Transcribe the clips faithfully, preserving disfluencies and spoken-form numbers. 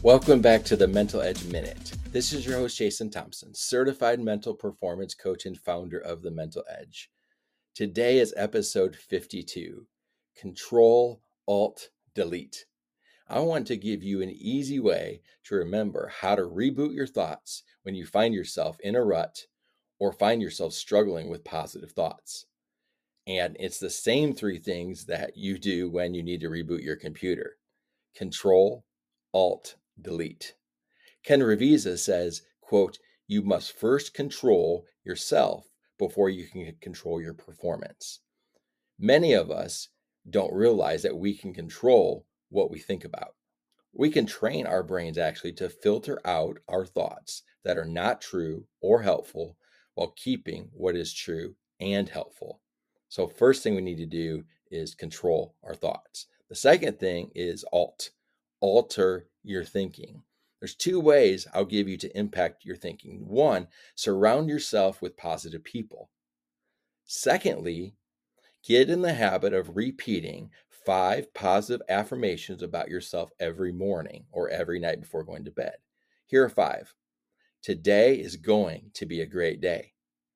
Welcome back to the Mental Edge Minute. This is your host, Jason Thompson, certified mental performance coach and founder of the Mental Edge. Today is episode fifty-two, Control, Alt, Delete. I want to give you an easy way to remember how to reboot your thoughts when you find yourself in a rut or find yourself struggling with positive thoughts. And it's the same three things that you do when you need to reboot your computer. Control, Alt, Delete. Ken Ravizza says, quote, you must first control yourself before you can control your performance. Many of us don't realize that we can control what we think about. We can train our brains actually to filter out our thoughts that are not true or helpful while keeping what is true and helpful. So first thing we need to do is control our thoughts. The second thing is alt, alter your thinking. There's two ways I'll give you to impact your thinking. One, surround yourself with positive people. Secondly, get in the habit of repeating five positive affirmations about yourself every morning or every night before going to bed. Here are five. Today is going to be a great day.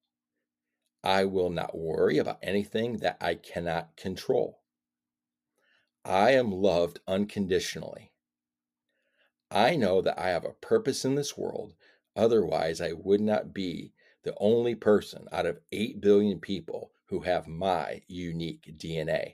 I will not worry about anything that I cannot control. I am loved unconditionally. I know that I have a purpose in this world. Otherwise, I would not be the only person out of eight billion people who have my unique D N A.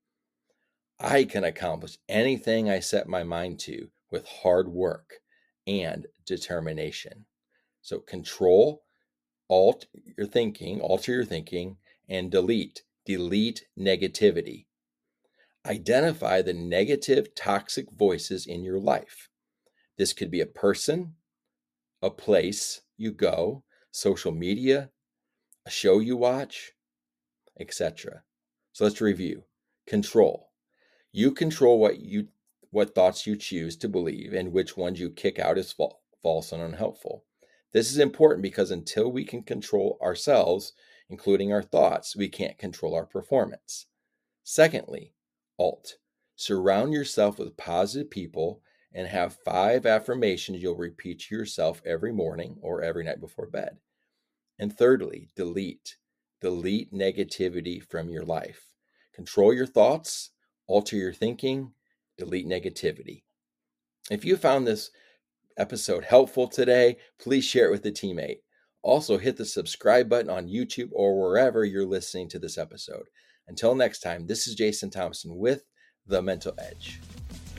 I can accomplish anything I set my mind to with hard work and determination. So control, alt your thinking, alter your thinking, and delete. Delete negativity. Identify the negative, toxic voices in your life. This could be a person, a place you go, social media, a show you watch, et cetera. So let's review. Control. You control what you what thoughts you choose to believe and which ones you kick out as fa- false and unhelpful. This is important because until we can control ourselves, including our thoughts, we can't control our performance. Secondly, alt. Surround yourself with positive people and have five affirmations you'll repeat to yourself every morning or every night before bed. And thirdly, delete. Delete negativity from your life. Control your thoughts, alter your thinking, delete negativity. If you found this episode helpful today, please share it with a teammate. Also, hit the subscribe button on YouTube or wherever you're listening to this episode. Until next time, this is Jason Thompson with The Mental Edge.